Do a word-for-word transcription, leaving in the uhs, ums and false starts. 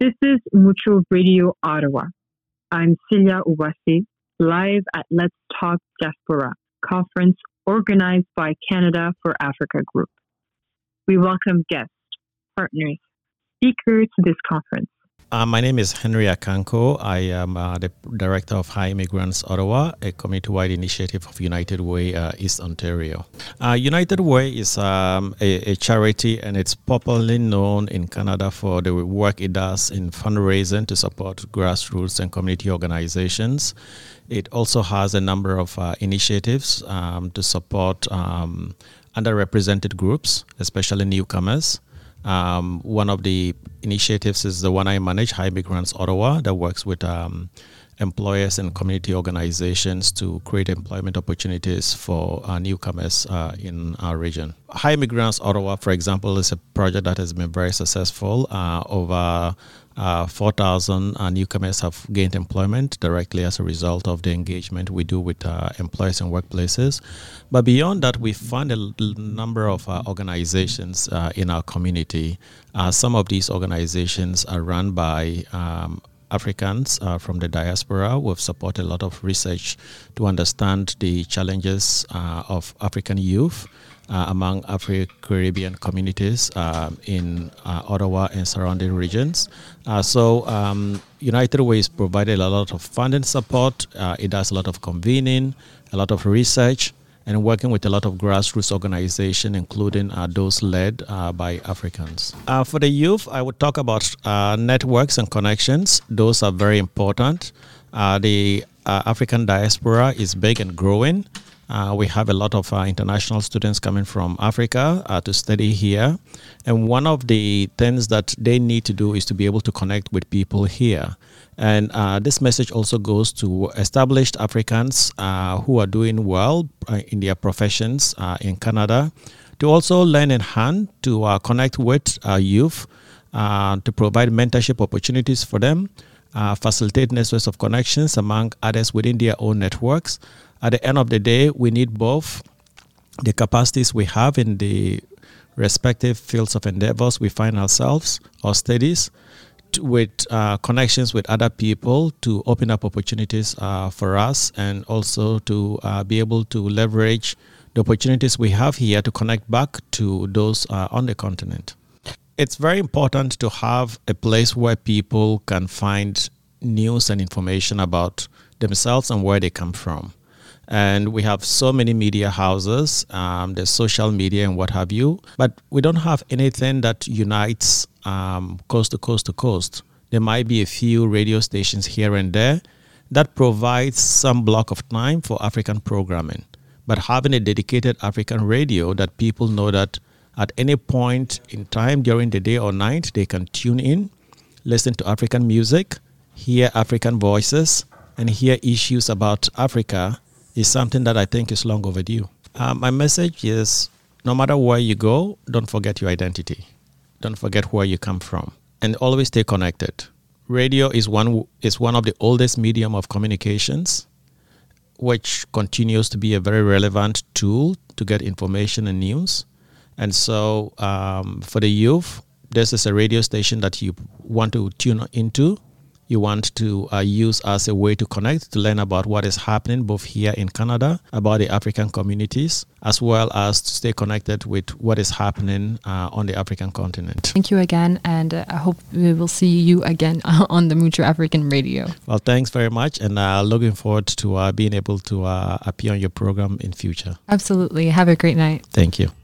This is Mutual Radio Ottawa. I'm Celia Uwasi, live at Let's Talk Diaspora conference organized by Canada for Africa Group. We welcome guests, partners, speakers to this conference. Uh, my name is Henry Akanko. I am uh, the Director of High Immigrants Ottawa, a community-wide initiative of United Way uh, East Ontario. Uh, United Way is um, a, a charity, and it's popularly known in Canada for the work it does in fundraising to support grassroots and community organizations. It also has a number of uh, initiatives um, to support um, underrepresented groups, especially newcomers. Um, one of the initiatives is the one I manage, High Immigrants Ottawa, that works with um, employers and community organizations to create employment opportunities for uh, newcomers uh, in our region. High Immigrants Ottawa, for example, is a project that has been very successful. Uh, over uh, four thousand uh, newcomers have gained employment directly as a result of the engagement we do with uh, employers and workplaces. But beyond that, we fund a l- number of uh, organizations uh, in our community. Uh, some of these organizations are run by um, Africans uh, from the diaspora. We've supported a lot of research to understand the challenges uh, of African youth uh, among Afro-Caribbean communities uh, in uh, Ottawa and surrounding regions. Uh, so um, United Way provided a lot of funding support. Uh, it does a lot of convening, a lot of research, and working with a lot of grassroots organizations, including uh, those led uh, by Africans. Uh, for the youth, I would talk about uh, networks and connections. Those are very important. Uh, the uh, African diaspora is big and growing. Uh, we have a lot of uh, international students coming from Africa uh, to study here. And one of the things that they need to do is to be able to connect with people here. And uh, this message also goes to established Africans uh, who are doing well uh, in their professions uh, in Canada, to also lend a hand to uh, connect with uh, youth, uh, to provide mentorship opportunities for them, uh, facilitate networks of connections among others within their own networks. At the end of the day, we need both the capacities we have in the respective fields of endeavors we find ourselves or studies, to, with uh, connections with other people to open up opportunities uh, for us, and also to uh, be able to leverage the opportunities we have here to connect back to those uh, on the continent. It's very important to have a place where people can find news and information about themselves and where they come from. And we have so many media houses, um, there's social media and what have you, but we don't have anything that unites um, coast to coast to coast. There might be a few radio stations here and there that provides some block of time for African programming. But having a dedicated African radio that people know that at any point in time during the day or night, they can tune in, listen to African music, hear African voices, and hear issues about Africa is something that I think is long overdue. Uh, my message is, no matter where you go, don't forget your identity. Don't forget where you come from, and always stay connected. Radio is one is one of the oldest medium of communications, which continues to be a very relevant tool to get information and news. And so um, for the youth, this is a radio station that you want to tune into. You want to uh, use as a way to connect, to learn about what is happening both here in Canada, about the African communities, as well as to stay connected with what is happening uh, on the African continent. Thank you again, and uh, I hope we will see you again on the Mutual African Radio. Well, thanks very much, and uh, looking forward to uh, being able to uh, appear on your program in future. Absolutely. Have a great night. Thank you.